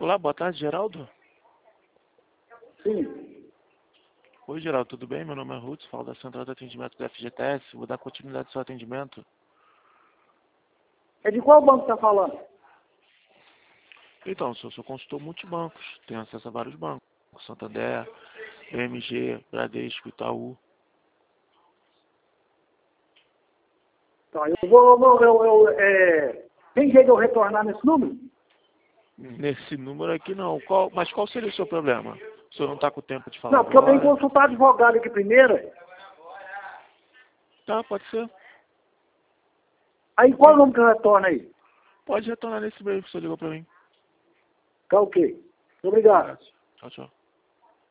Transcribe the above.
Olá, boa tarde, Geraldo. Sim. Oi, Geraldo, tudo bem? Meu nome é Ruth, falo da Central de Atendimento da FGTS. Vou dar continuidade ao seu atendimento. É de qual banco está falando? Então, sou consultor multibancos. Tenho acesso a vários bancos. Santander, BMG, Bradesco, Itaú. Tá, tem jeito de eu retornar nesse número? Nesse número aqui não. Mas qual seria o seu problema? O senhor não está com tempo de falar Não, porque eu tenho que agora? consultar advogado aqui primeiro. Tá, pode ser. Aí qual é o número que eu retorno aí? Pode retornar nesse e-mail que o senhor ligou para mim. Tá ok. Obrigado. Tchau, tchau.